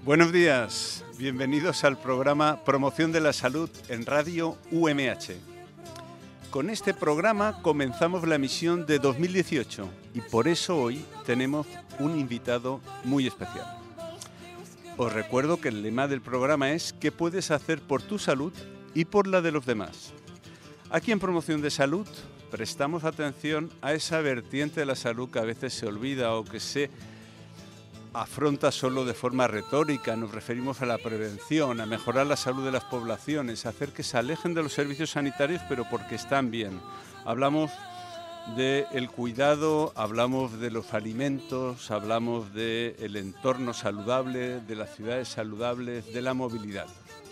Buenos días, bienvenidos al programa Promoción de la Salud en Radio UMH. Con este programa comenzamos la emisión de 2018 y por eso hoy tenemos un invitado muy especial. Os recuerdo que el lema del programa es ¿qué puedes hacer por tu salud y por la de los demás? Aquí en Promoción de Salud prestamos atención a esa vertiente de la salud que a veces se olvida o que se afronta solo de forma retórica. Nos referimos a la prevención, a mejorar la salud de las poblaciones, a hacer que se alejen de los servicios sanitarios, pero porque están bien. Hablamos del cuidado, hablamos de los alimentos, hablamos del entorno saludable, de las ciudades saludables, de la movilidad.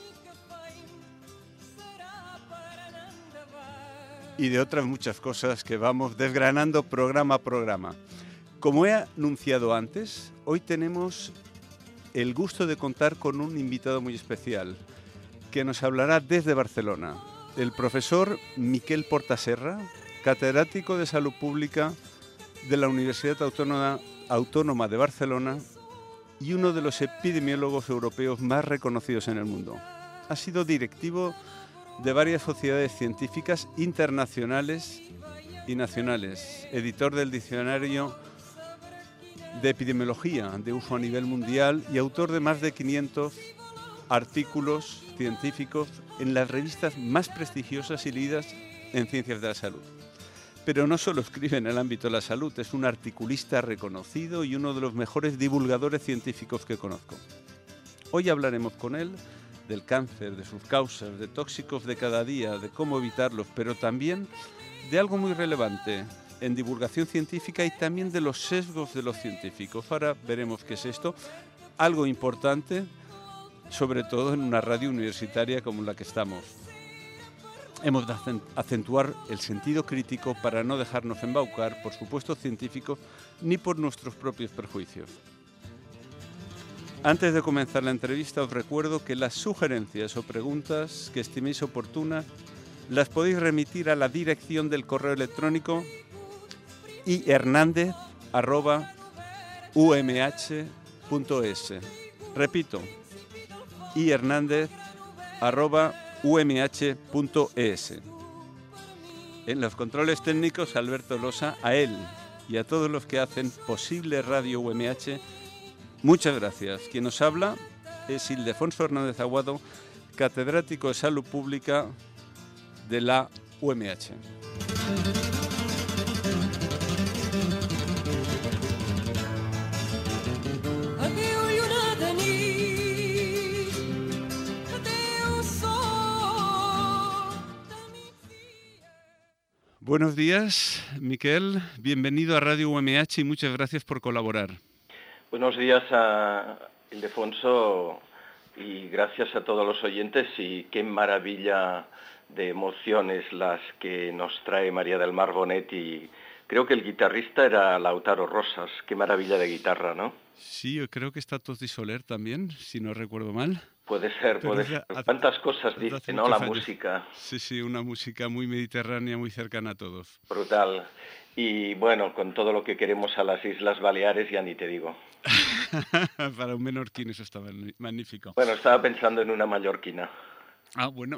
Y de otras muchas cosas que vamos desgranando programa a programa. Como he anunciado antes, hoy tenemos el gusto de contar con un invitado muy especial que nos hablará desde Barcelona, el profesor Miquel Portaserra, catedrático de Salud Pública de la Universidad Autónoma de Barcelona y uno de los epidemiólogos europeos más reconocidos en el mundo. Ha sido directivo de varias sociedades científicas internacionales y nacionales, editor del diccionario de epidemiología de uso a nivel mundial y autor de más de 500 artículos científicos en las revistas más prestigiosas y leídas en ciencias de la salud. Pero no solo escribe en el ámbito de la salud, es un articulista reconocido y uno de los mejores divulgadores científicos que conozco. Hoy hablaremos con él del cáncer, de sus causas, de tóxicos de cada día, de cómo evitarlos, pero también de algo muy relevante en divulgación científica y también de los sesgos de los científicos. Ahora veremos qué es esto, algo importante, sobre todo en una radio universitaria como la que estamos. Hemos de acentuar el sentido crítico para no dejarnos embaucar por supuestos científicos ni por nuestros propios prejuicios. Antes de comenzar la entrevista os recuerdo que las sugerencias o preguntas que estiméis oportunas las podéis remitir a la dirección del correo electrónico ihernandez@umh.es. Repito, ihernandez@umh.es. En los controles técnicos, Alberto Losa, a él y a todos los que hacen posible Radio UMH, muchas gracias. Quien nos habla es Ildefonso Hernández Aguado, catedrático de Salud Pública de la UMH. Buenos días, Miquel. Bienvenido a Radio UMH y muchas gracias por colaborar. Buenos días a Ildefonso y gracias a todos los oyentes y qué maravilla de emociones las que nos trae María del Mar Bonet y creo que el guitarrista era Lautaro Rosas. Qué maravilla de guitarra, ¿no? Sí, yo creo que está Toti Soler también, si no recuerdo mal. Puede ser. ¿Cuántas cosas dice, no? La música. Sí, una música muy mediterránea, muy cercana a todos. Brutal. Y bueno, con todo lo que queremos a las Islas Baleares, ya ni te digo. Para un menorquín eso está magnífico. Bueno, estaba pensando en una mallorquina. Ah, bueno.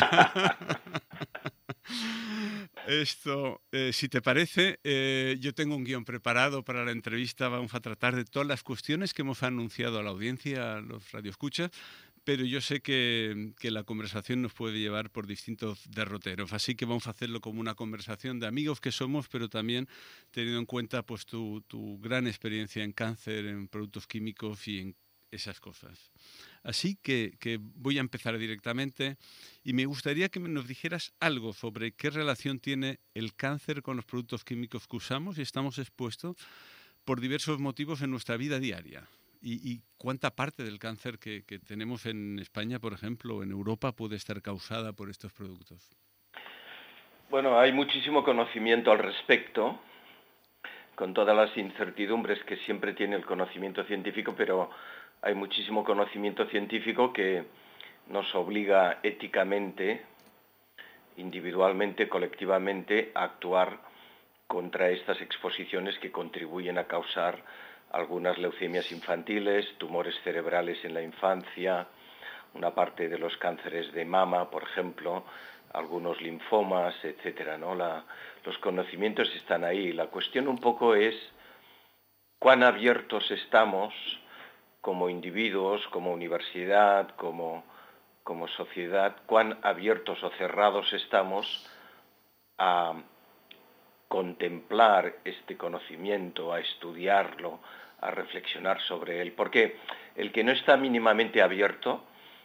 Esto, si te parece, yo tengo un guión preparado para la entrevista. Vamos a tratar de todas las cuestiones que hemos anunciado a la audiencia, a los radioescuchas, pero yo sé que la conversación nos puede llevar por distintos derroteros, así que vamos a hacerlo como una conversación de amigos que somos, pero también teniendo en cuenta pues tu gran experiencia en cáncer, en productos químicos y en esas cosas. Así que voy a empezar directamente y me gustaría que nos dijeras algo sobre qué relación tiene el cáncer con los productos químicos que usamos y estamos expuestos por diversos motivos en nuestra vida diaria. Y cuánta parte del cáncer que tenemos en España, por ejemplo, o en Europa puede estar causada por estos productos. Bueno, hay muchísimo conocimiento al respecto, con todas las incertidumbres que siempre tiene el conocimiento científico, pero hay muchísimo conocimiento científico que nos obliga éticamente, individualmente, colectivamente, a actuar contra estas exposiciones que contribuyen a causar algunas leucemias infantiles, tumores cerebrales en la infancia, una parte de los cánceres de mama, por ejemplo, algunos linfomas, etcétera, ¿no? Los conocimientos están ahí. La cuestión un poco es cuán abiertos estamos como individuos, como universidad, como sociedad, cuán abiertos o cerrados estamos a contemplar este conocimiento, a estudiarlo, a reflexionar sobre él. Porque el que no está mínimamente abierto,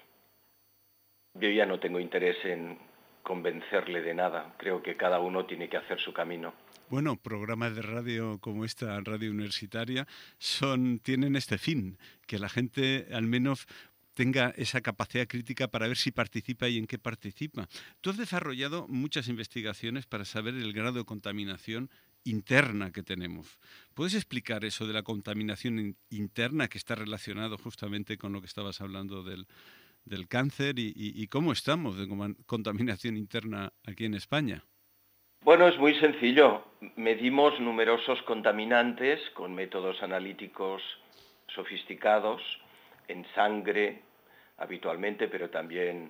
yo ya no tengo interés en convencerle de nada. Creo que cada uno tiene que hacer su camino. Bueno, programas de radio como esta radio universitaria tienen este fin, que la gente al menos tenga esa capacidad crítica para ver si participa y en qué participa. Tú has desarrollado muchas investigaciones para saber el grado de contaminación interna que tenemos. ¿Puedes explicar eso de la contaminación interna que está relacionado justamente con lo que estabas hablando del cáncer y cómo estamos de contaminación interna aquí en España? Bueno, es muy sencillo. Medimos numerosos contaminantes con métodos analíticos sofisticados en sangre habitualmente, pero también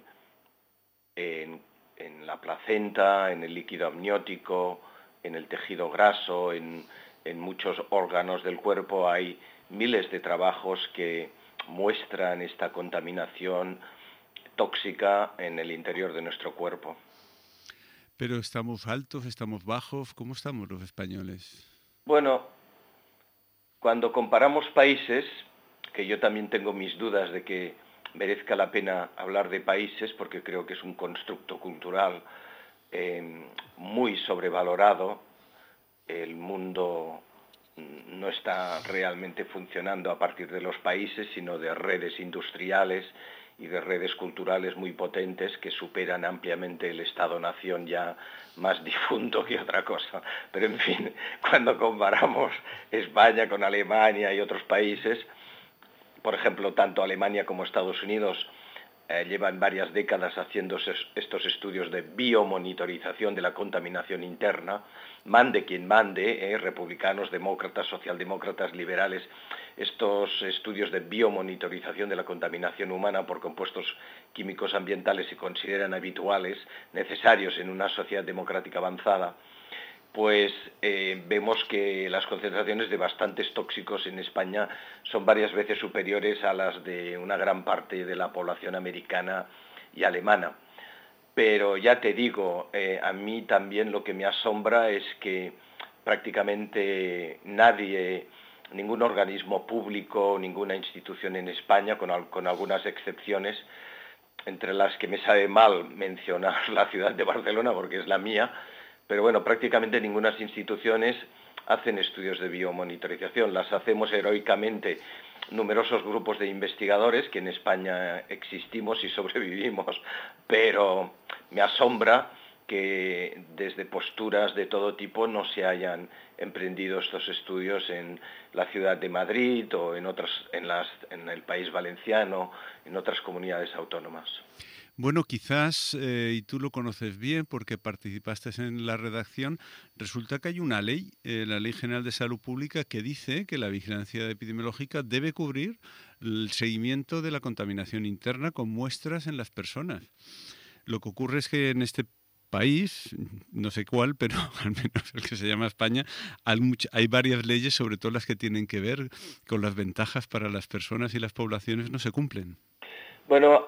en la placenta, en el líquido amniótico, en el tejido graso, en muchos órganos del cuerpo. Hay miles de trabajos que muestran esta contaminación tóxica en el interior de nuestro cuerpo. Pero ¿estamos altos, estamos bajos? ¿Cómo estamos los españoles? Bueno, cuando comparamos países, que yo también tengo mis dudas de que merezca la pena hablar de países, porque creo que es un constructo cultural muy sobrevalorado. El mundo no está realmente funcionando a partir de los países, sino de redes industriales y de redes culturales muy potentes que superan ampliamente el Estado-nación ya más difunto que otra cosa. Pero en fin, cuando comparamos España con Alemania y otros países, por ejemplo, tanto Alemania como Estados Unidos llevan varias décadas haciendo estos estudios de biomonitorización de la contaminación interna, mande quien mande, republicanos, demócratas, socialdemócratas, liberales, estos estudios de biomonitorización de la contaminación humana por compuestos químicos ambientales se consideran habituales, necesarios en una sociedad democrática avanzada. Pues vemos que las concentraciones de bastantes tóxicos en España son varias veces superiores a las de una gran parte de la población americana y alemana. Pero ya te digo, a mí también lo que me asombra es que prácticamente nadie, ningún organismo público, ninguna institución en España, con algunas excepciones, entre las que me sabe mal mencionar la ciudad de Barcelona porque es la mía, pero bueno, prácticamente ninguna instituciones hacen estudios de biomonitorización. Las hacemos heroicamente numerosos grupos de investigadores que en España existimos y sobrevivimos, pero me asombra que desde posturas de todo tipo no se hayan emprendido estos estudios en la ciudad de Madrid o en el País Valenciano, en otras comunidades autónomas. Bueno, quizás, y tú lo conoces bien porque participaste en la redacción, resulta que hay una ley, la Ley General de Salud Pública, que dice que la vigilancia epidemiológica debe cubrir el seguimiento de la contaminación interna con muestras en las personas. Lo que ocurre es que en este país, no sé cuál, pero al menos el que se llama España, hay varias leyes, sobre todo las que tienen que ver con las ventajas para las personas y las poblaciones, no se cumplen. Bueno,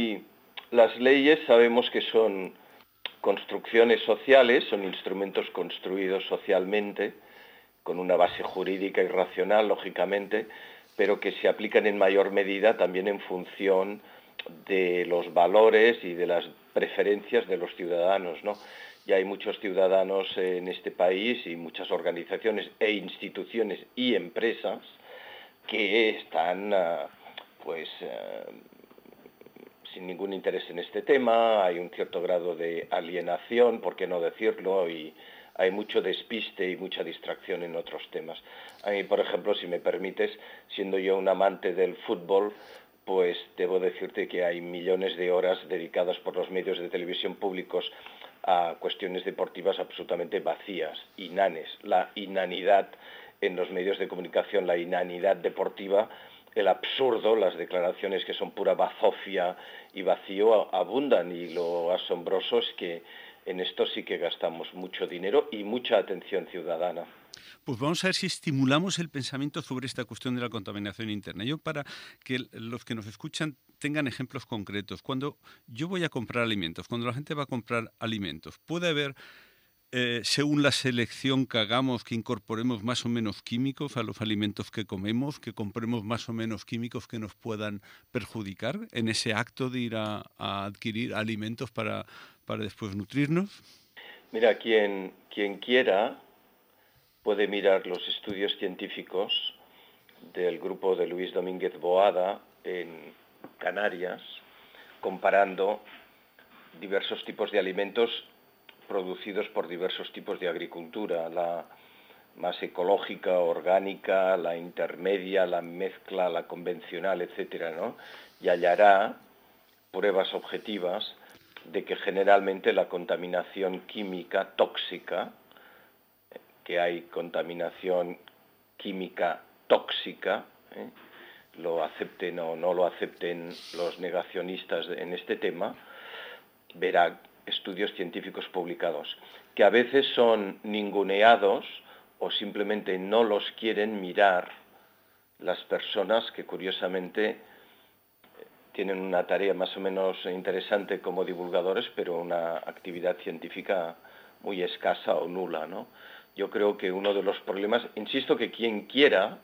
las leyes sabemos que son construcciones sociales, son instrumentos construidos socialmente, con una base jurídica y racional, lógicamente, pero que se aplican en mayor medida también en función de los valores y de las preferencias de los ciudadanos, ¿no? Y hay muchos ciudadanos en este país y muchas organizaciones e instituciones y empresas que están, sin ningún interés en este tema. Hay un cierto grado de alienación, por qué no decirlo, y hay mucho despiste y mucha distracción en otros temas. A mí, por ejemplo, si me permites, siendo yo un amante del fútbol, pues debo decirte que hay millones de horas dedicadas por los medios de televisión públicos a cuestiones deportivas absolutamente vacías, inanes. La inanidad en los medios de comunicación la inanidad deportiva, el absurdo, las declaraciones que son pura bazofia y vacío abundan, y lo asombroso es que en esto sí que gastamos mucho dinero y mucha atención ciudadana. Pues vamos a ver si estimulamos el pensamiento sobre esta cuestión de la contaminación interna. Yo, para que los que nos escuchan tengan ejemplos concretos, cuando yo voy a comprar alimentos, cuando la gente va a comprar alimentos, puede haber, según la selección que hagamos, que incorporemos más o menos químicos a los alimentos que comemos, que compremos más o menos químicos que nos puedan perjudicar en ese acto de ir a adquirir alimentos para después nutrirnos. Mira, quien quiera puede mirar los estudios científicos del grupo de Luis Domínguez Boada en Canarias, comparando diversos tipos de alimentos producidos por diversos tipos de agricultura, la más ecológica, orgánica, la intermedia, la mezcla, la convencional, etcétera, ¿no? Y hallará pruebas objetivas de que generalmente la contaminación química tóxica, que hay contaminación química tóxica, lo acepten o no lo acepten los negacionistas en este tema, verá estudios científicos publicados, que a veces son ninguneados o simplemente no los quieren mirar las personas que curiosamente tienen una tarea más o menos interesante como divulgadores, pero una actividad científica muy escasa o nula, ¿no? Yo creo que uno de los problemas, insisto que quien quiera,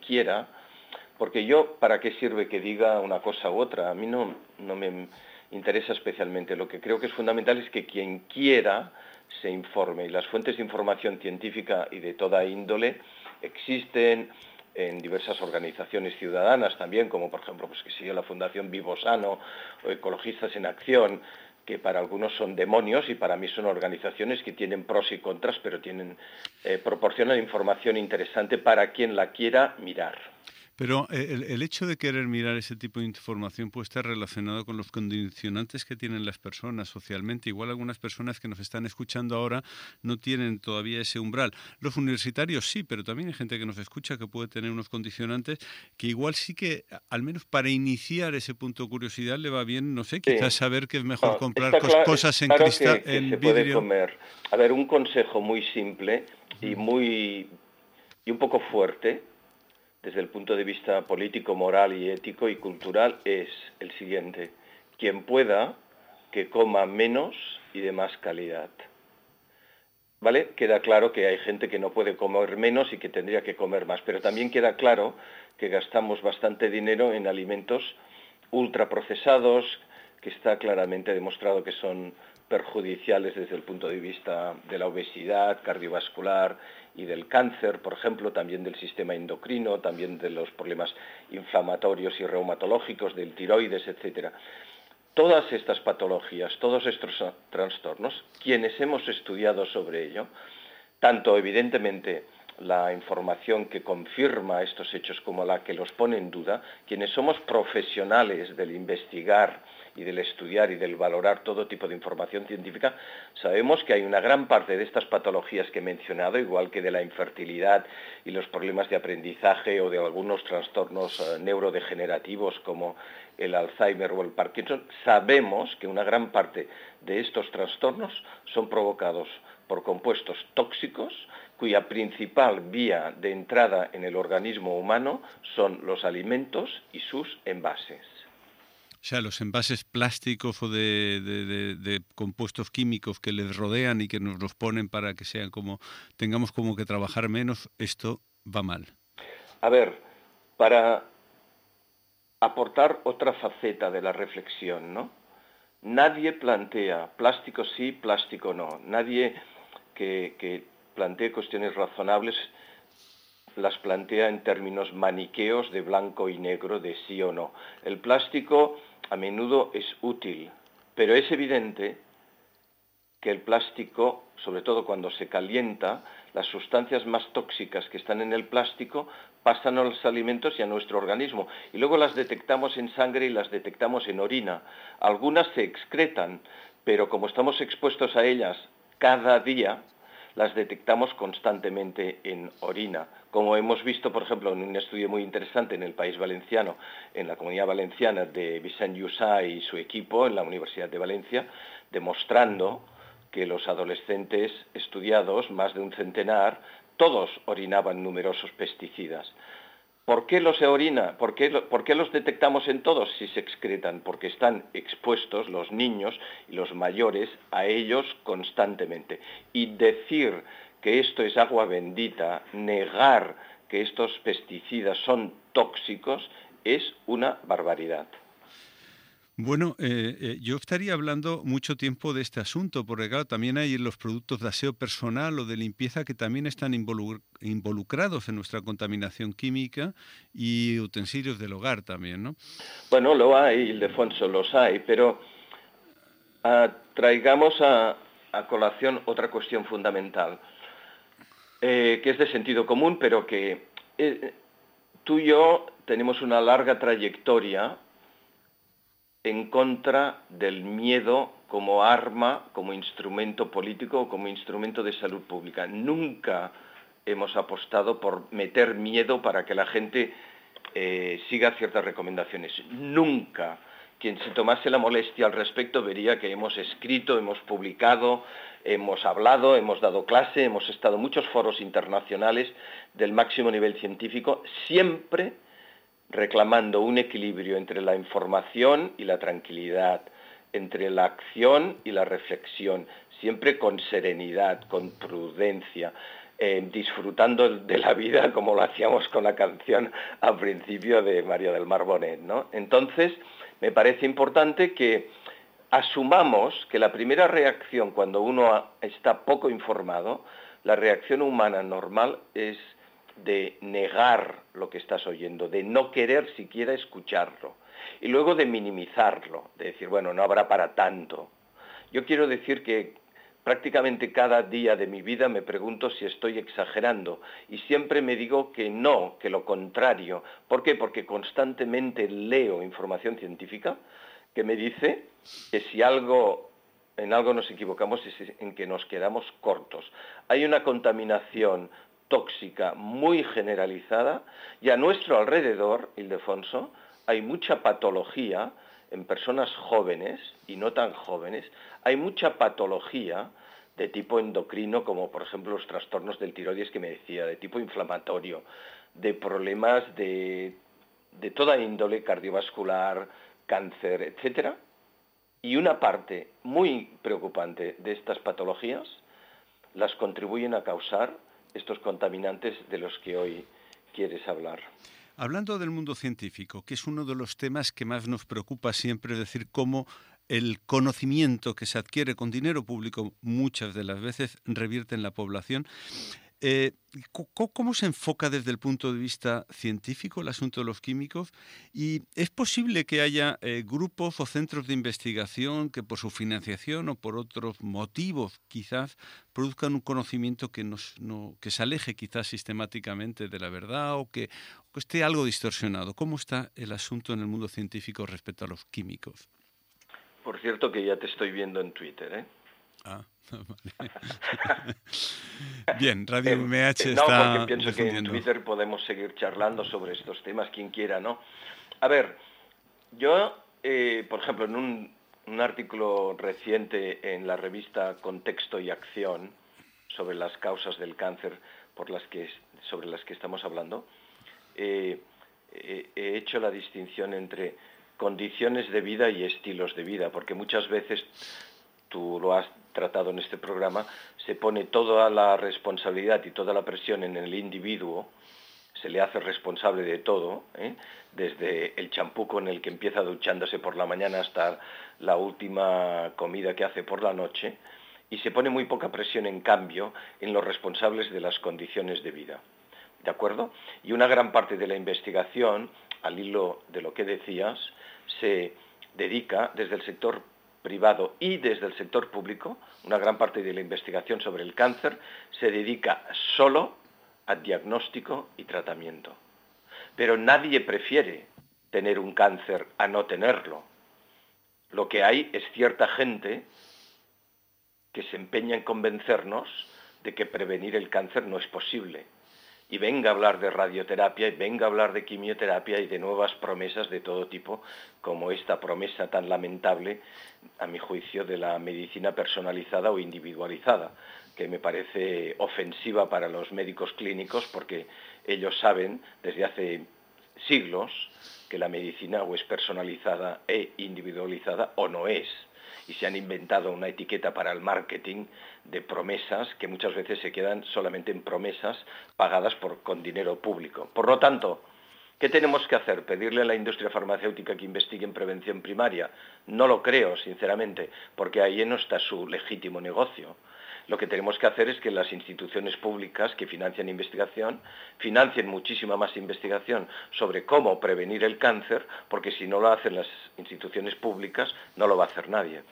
porque yo, ¿para qué sirve que diga una cosa u otra? A mí no me interesa especialmente. Lo que creo que es fundamental es que quien quiera se informe, y las fuentes de información científica y de toda índole existen en diversas organizaciones ciudadanas también, como por ejemplo, pues que sigue la Fundación Vivo Sano o Ecologistas en Acción, que para algunos son demonios y para mí son organizaciones que tienen pros y contras, pero proporcionan información interesante para quien la quiera mirar. Pero el hecho de querer mirar ese tipo de información puede estar relacionado con los condicionantes que tienen las personas socialmente. Igual algunas personas que nos están escuchando ahora no tienen todavía ese umbral. Los universitarios sí, pero también hay gente que nos escucha que puede tener unos condicionantes que igual sí que, al menos para iniciar ese punto de curiosidad, le va bien, no sé, quizás Sí. saber que es mejor comprar Está cosas en claro cristal, que se en puede vidrio. comer. A ver, un consejo muy simple y un poco fuerte desde el punto de vista político, moral y ético y cultural es el siguiente: quien pueda, que coma menos y de más calidad. ¿Vale? Queda claro que hay gente que no puede comer menos y que tendría que comer más, pero también queda claro que gastamos bastante dinero en alimentos ultraprocesados, que está claramente demostrado que son perjudiciales desde el punto de vista de la obesidad cardiovascular y del cáncer, por ejemplo, también del sistema endocrino, también de los problemas inflamatorios y reumatológicos, del tiroides, etcétera. Todas estas patologías, todos estos trastornos, quienes hemos estudiado sobre ello, tanto evidentemente la información que confirma estos hechos como la que los pone en duda, quienes somos profesionales del investigar y del estudiar y del valorar todo tipo de información científica, sabemos que hay una gran parte de estas patologías que he mencionado, igual que de la infertilidad y los problemas de aprendizaje o de algunos trastornos neurodegenerativos como el Alzheimer o el Parkinson, sabemos que una gran parte de estos trastornos son provocados por compuestos tóxicos cuya principal vía de entrada en el organismo humano son los alimentos y sus envases. O sea, los envases plásticos o de compuestos químicos que les rodean y que nos los ponen para que sean tengamos como que trabajar menos, esto va mal. A ver, para aportar otra faceta de la reflexión, ¿no? Nadie plantea plástico sí, plástico no. Nadie que plantee cuestiones razonables las plantea en términos maniqueos de blanco y negro, de sí o no. El plástico a menudo es útil, pero es evidente que el plástico, sobre todo cuando se calienta, las sustancias más tóxicas que están en el plástico pasan a los alimentos y a nuestro organismo. Y luego las detectamos en sangre y las detectamos en orina. Algunas se excretan, pero como estamos expuestos a ellas cada día, las detectamos constantemente en orina. Como hemos visto, por ejemplo, en un estudio muy interesante en el País Valenciano, en la Comunidad Valenciana, de Vicent Llussà y su equipo en la Universidad de Valencia, demostrando que los adolescentes estudiados, más de un centenar, todos orinaban numerosos pesticidas. ¿Por qué los se orina? ¿Por qué los detectamos en todos si se excretan? Porque están expuestos los niños y los mayores a ellos constantemente. Y decir que esto es agua bendita, negar que estos pesticidas son tóxicos, es una barbaridad. Bueno, yo estaría hablando mucho tiempo de este asunto, porque claro, también hay los productos de aseo personal o de limpieza que también están involucrados en nuestra contaminación química y utensilios del hogar también, ¿no? Bueno, lo hay, Ildefonso, los hay, pero traigamos a colación otra cuestión fundamental, que es de sentido común, pero que tú y yo tenemos una larga trayectoria en contra del miedo como arma, como instrumento político, como instrumento de salud pública. Nunca hemos apostado por meter miedo para que la gente siga ciertas recomendaciones. Nunca. Quien se tomase la molestia al respecto vería que hemos escrito, hemos publicado, hemos hablado, hemos dado clase, hemos estado en muchos foros internacionales del máximo nivel científico, siempre reclamando un equilibrio entre la información y la tranquilidad, entre la acción y la reflexión, siempre con serenidad, con prudencia, disfrutando de la vida como lo hacíamos con la canción al principio de María del Mar Bonet, ¿no? Entonces, me parece importante que asumamos que la primera reacción cuando uno está poco informado, la reacción humana normal es de negar lo que estás oyendo, de no querer siquiera escucharlo, y luego de minimizarlo, de decir, bueno, no habrá para tanto. Yo quiero decir que prácticamente cada día de mi vida me pregunto si estoy exagerando, y siempre me digo que no, que lo contrario. ¿Por qué? Porque constantemente leo información científica que me dice que si en algo nos equivocamos es en que nos quedamos cortos. Hay una contaminación tóxica muy generalizada y a nuestro alrededor, Ildefonso, hay mucha patología en personas jóvenes y no tan jóvenes, hay mucha patología de tipo endocrino, como por ejemplo los trastornos del tiroides que me decía, de tipo inflamatorio, de problemas de toda índole, cardiovascular, cáncer, etcétera. Y una parte muy preocupante de estas patologías las contribuyen a causar estos contaminantes de los que hoy quieres hablar. Hablando del mundo científico, que es uno de los temas que más nos preocupa siempre, es decir, cómo el conocimiento que se adquiere con dinero público muchas de las veces revierte en la población. ¿Cómo se enfoca desde el punto de vista científico el asunto de los químicos? ¿Y es posible que haya grupos o centros de investigación que por su financiación o por otros motivos quizás produzcan un conocimiento que se aleje quizás sistemáticamente de la verdad o que esté algo distorsionado? ¿Cómo está el asunto en el mundo científico respecto a los químicos? Por cierto que ya te estoy viendo en Twitter, ¿eh? Ah, vale. Bien, Radio MH No, porque está pienso que en difundiendo. Twitter podemos seguir charlando sobre estos temas, quien quiera, ¿no? A ver, yo, por ejemplo, en un artículo reciente en la revista Contexto y Acción sobre las causas del cáncer sobre las que estamos hablando, he hecho la distinción entre condiciones de vida y estilos de vida, porque muchas veces, tú lo has tratado en este programa, se pone toda la responsabilidad y toda la presión en el individuo, se le hace responsable de todo, desde el champú con el que empieza duchándose por la mañana hasta la última comida que hace por la noche, y se pone muy poca presión, en cambio, en los responsables de las condiciones de vida. ¿De acuerdo? Y una gran parte de la investigación, al hilo de lo que decías, se dedica desde el sector privado y desde el sector público, una gran parte de la investigación sobre el cáncer se dedica solo a diagnóstico y tratamiento. Pero nadie prefiere tener un cáncer a no tenerlo. Lo que hay es cierta gente que se empeña en convencernos de que prevenir el cáncer no es posible. Y venga a hablar de radioterapia, y venga a hablar de quimioterapia y de nuevas promesas de todo tipo, como esta promesa tan lamentable, a mi juicio, de la medicina personalizada o individualizada, que me parece ofensiva para los médicos clínicos, porque ellos saben desde hace siglos que la medicina o es personalizada e individualizada o no es. Y se han inventado una etiqueta para el marketing de promesas que muchas veces se quedan solamente en promesas pagadas con dinero público. Por lo tanto, ¿qué tenemos que hacer? ¿Pedirle a la industria farmacéutica que investigue en prevención primaria? No lo creo, sinceramente, porque ahí no está su legítimo negocio. Lo que tenemos que hacer es que las instituciones públicas que financian investigación financien muchísima más investigación sobre cómo prevenir el cáncer, porque si no lo hacen las instituciones públicas, no lo va a hacer nadie.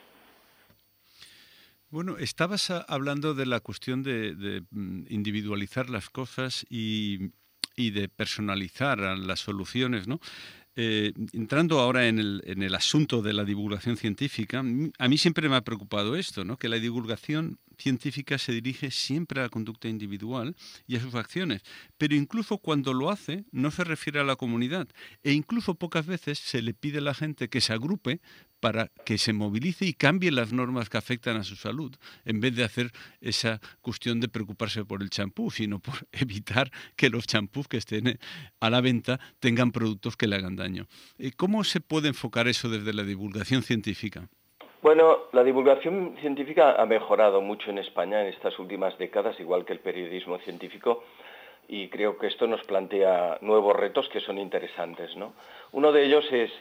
Bueno, estabas hablando de la cuestión de individualizar las cosas y de personalizar las soluciones, ¿no? Entrando ahora en el asunto de la divulgación científica, a mí siempre me ha preocupado esto, ¿no? Que la divulgación científica se dirige siempre a la conducta individual y a sus acciones, pero incluso cuando lo hace no se refiere a la comunidad e incluso pocas veces se le pide a la gente que se agrupe para que se movilice y cambie las normas que afectan a su salud, en vez de hacer esa cuestión de preocuparse por el champú, sino por evitar que los champús que estén a la venta tengan productos que le hagan daño. ¿Cómo se puede enfocar eso desde la divulgación científica? Bueno, la divulgación científica ha mejorado mucho en España en estas últimas décadas, igual que el periodismo científico, y creo que esto nos plantea nuevos retos que son interesantes, ¿no? Uno de ellos es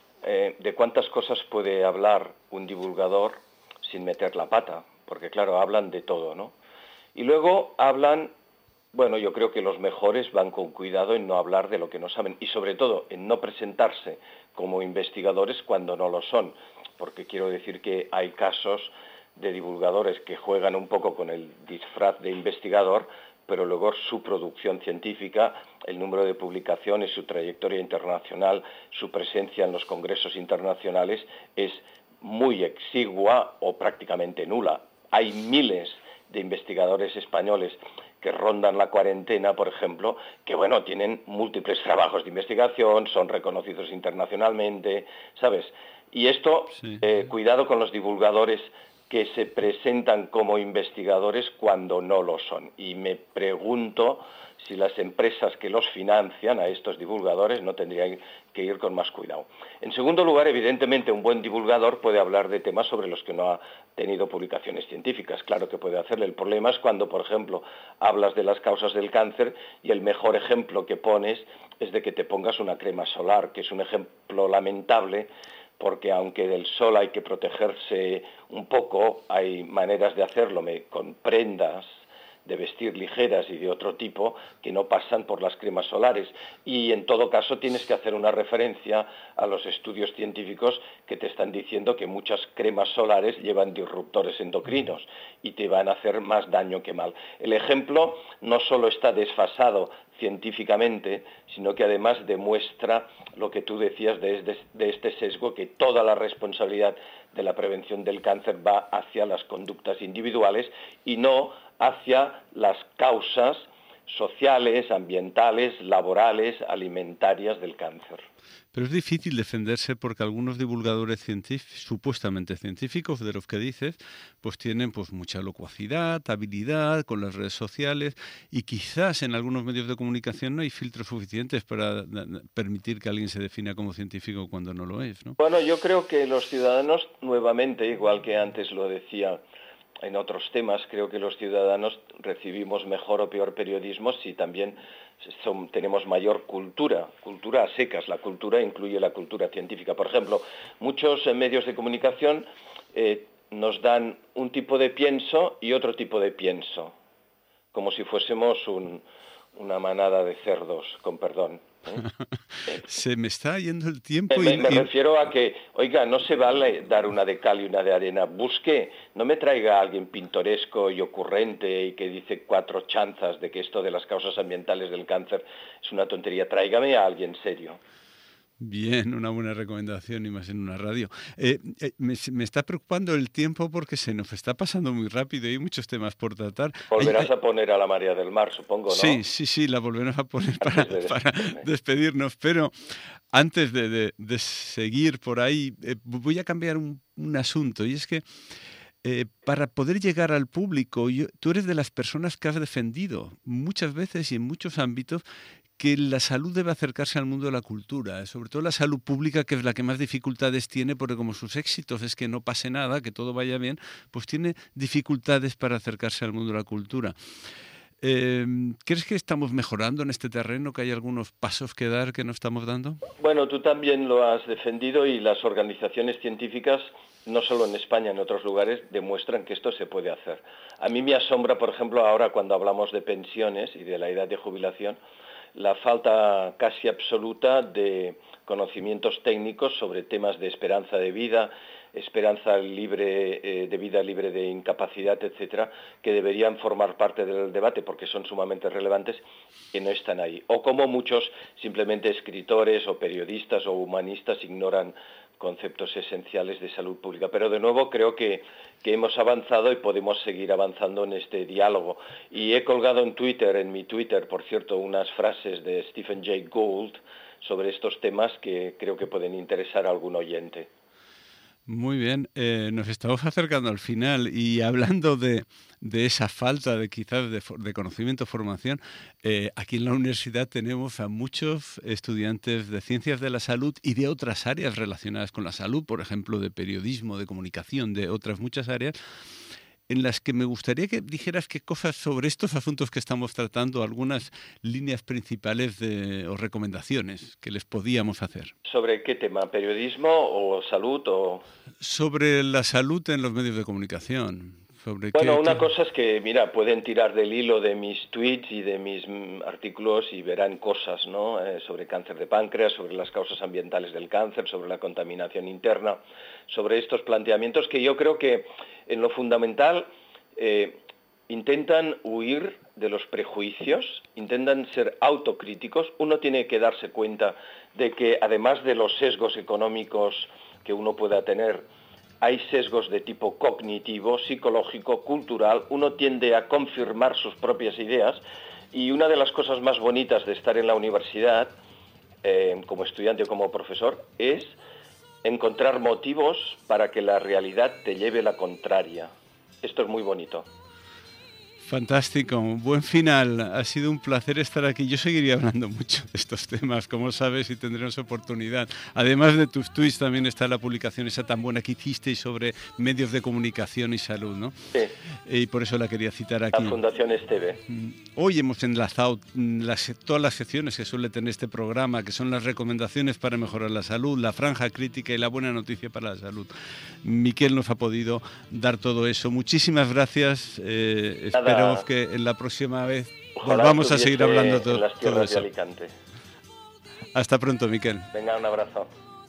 de cuántas cosas puede hablar un divulgador sin meter la pata, porque claro, hablan de todo, ¿no? Y luego hablan, bueno, yo creo que los mejores van con cuidado en no hablar de lo que no saben y sobre todo en no presentarse como investigadores cuando no lo son, porque quiero decir que hay casos de divulgadores que juegan un poco con el disfraz de investigador, pero luego su producción científica, el número de publicaciones, su trayectoria internacional, su presencia en los congresos internacionales es muy exigua o prácticamente nula. Hay miles de investigadores españoles que rondan la cuarentena, por ejemplo, que bueno, tienen múltiples trabajos de investigación, son reconocidos internacionalmente, ¿sabes? Y esto, Sí. Cuidado con los divulgadores que se presentan como investigadores cuando no lo son. Y me pregunto si las empresas que los financian a estos divulgadores no tendrían que ir con más cuidado. En segundo lugar, evidentemente, un buen divulgador puede hablar de temas sobre los que no ha tenido publicaciones científicas. Claro que puede hacerlo. El problema es cuando, por ejemplo, hablas de las causas del cáncer y el mejor ejemplo que pones es de que te pongas una crema solar, que es un ejemplo lamentable, porque aunque del sol hay que protegerse un poco, hay maneras de hacerlo con prendas de vestir ligeras y de otro tipo que no pasan por las cremas solares. Y en todo caso tienes que hacer una referencia a los estudios científicos que te están diciendo que muchas cremas solares llevan disruptores endocrinos y te van a hacer más daño que mal. El ejemplo no solo está desfasado científicamente, sino que además demuestra lo que tú decías de este sesgo, que toda la responsabilidad de la prevención del cáncer va hacia las conductas individuales y no hacia las causas sociales, ambientales, laborales, alimentarias del cáncer. Pero es difícil defenderse porque algunos divulgadores supuestamente científicos de los que dices, pues tienen pues mucha locuacidad, habilidad con las redes sociales y quizás en algunos medios de comunicación no hay filtros suficientes para permitir que alguien se defina como científico cuando no lo es, ¿no? Bueno, yo creo que los ciudadanos, nuevamente, igual que antes lo decía en otros temas, creo que los ciudadanos recibimos mejor o peor periodismo si también tenemos mayor cultura a secas. La cultura incluye la cultura científica. Por ejemplo, muchos medios de comunicación nos dan un tipo de pienso y otro tipo de pienso, como si fuésemos una manada de cerdos, con perdón. Se me está yendo el tiempo Me refiero a que, oiga, no se vale dar una de cal y una de arena. Busque, no me traiga a alguien pintoresco y ocurrente y que dice 4 chanzas de que esto de las causas ambientales del cáncer es una tontería. Tráigame a alguien serio. Bien, una buena recomendación y más en una radio. Me está preocupando el tiempo porque se nos está pasando muy rápido y hay muchos temas por tratar. Volverás a poner a la María del Mar, supongo, ¿no? Sí, la volveremos a poner para despedirnos, pero antes de seguir por ahí, voy a cambiar un asunto, y es que para poder llegar al público, tú eres de las personas que has defendido muchas veces y en muchos ámbitos que la salud debe acercarse al mundo de la cultura, sobre todo la salud pública, que es la que más dificultades tiene, porque como sus éxitos es que no pase nada, que todo vaya bien, pues tiene dificultades para acercarse al mundo de la cultura. ¿Crees que estamos mejorando en este terreno, que hay algunos pasos que dar que no estamos dando? Bueno, tú también lo has defendido y las organizaciones científicas, no solo en España, en otros lugares, demuestran que esto se puede hacer. A mí me asombra, por ejemplo, ahora cuando hablamos de pensiones y de la edad de jubilación, la falta casi absoluta de conocimientos técnicos sobre temas de esperanza de vida, esperanza libre de vida libre de incapacidad, etcétera, que deberían formar parte del debate porque son sumamente relevantes y no están ahí. O como muchos simplemente escritores o periodistas o humanistas ignoran conceptos esenciales de salud pública. Pero de nuevo creo que hemos avanzado y podemos seguir avanzando en este diálogo. Y he colgado en mi Twitter, por cierto, unas frases de Stephen Jay Gould sobre estos temas que creo que pueden interesar a algún oyente. Muy bien, nos estamos acercando al final y hablando de esa falta de quizás de conocimiento, formación, aquí en la universidad tenemos a muchos estudiantes de ciencias de la salud y de otras áreas relacionadas con la salud, por ejemplo, de periodismo, de comunicación, de otras muchas áreas, en las que me gustaría que dijeras qué cosas sobre estos asuntos que estamos tratando, algunas líneas principales o recomendaciones que les podíamos hacer. ¿Sobre qué tema? ¿Periodismo o salud? Sobre la salud en los medios de comunicación. Bueno, una cosa es que, mira, pueden tirar del hilo de mis tweets y de mis artículos y verán cosas, ¿no? Sobre cáncer de páncreas, sobre las causas ambientales del cáncer, sobre la contaminación interna, sobre estos planteamientos que yo creo que en lo fundamental intentan huir de los prejuicios, intentan ser autocríticos. Uno tiene que darse cuenta de que además de los sesgos económicos que uno pueda tener, hay sesgos de tipo cognitivo, psicológico, cultural. Uno tiende a confirmar sus propias ideas y una de las cosas más bonitas de estar en la universidad, como estudiante o como profesor, es encontrar motivos para que la realidad te lleve la contraria. Esto es muy bonito. Fantástico, buen final. Ha sido un placer estar aquí. Yo seguiría hablando mucho de estos temas, como sabes, y tendremos oportunidad. Además de tus tweets, también está la publicación esa tan buena que hicisteis sobre medios de comunicación y salud, ¿no? Sí. Y por eso la quería citar aquí. La Fundación Esteve. Hoy hemos enlazado todas las secciones que suele tener este programa, que son las recomendaciones para mejorar la salud, la franja crítica y la buena noticia para la salud. Miquel nos ha podido dar todo eso. Muchísimas gracias. Espero que en la próxima vez volvamos a seguir hablando de todo eso. Hasta pronto, Miquel. Venga, un abrazo.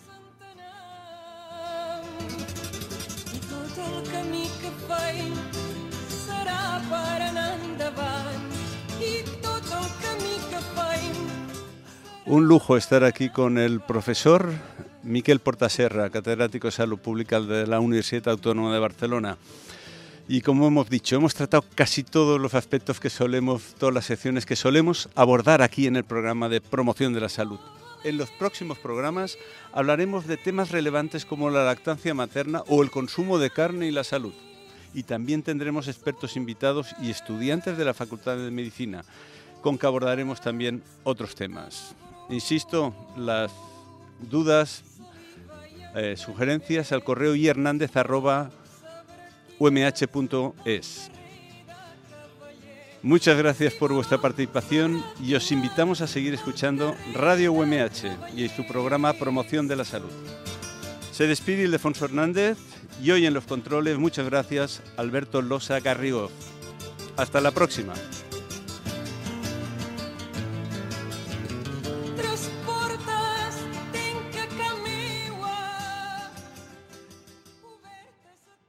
Un lujo estar aquí con el profesor Miquel Portaserra, catedrático de Salud Pública de la Universitat Autónoma de Barcelona. Y como hemos dicho, hemos tratado casi todos los aspectos todas las secciones que solemos abordar aquí en el programa de promoción de la salud. En los próximos programas hablaremos de temas relevantes como la lactancia materna o el consumo de carne y la salud. Y también tendremos expertos invitados y estudiantes de la Facultad de Medicina, con que abordaremos también otros temas. Insisto, las dudas, sugerencias al correo ihernandez@umh.es. Muchas gracias por vuestra participación y os invitamos a seguir escuchando Radio UMH y su programa Promoción de la Salud. Se despide Ildefonso Hernández y hoy en los controles, muchas gracias, Alberto Losa Garrigó. Hasta la próxima.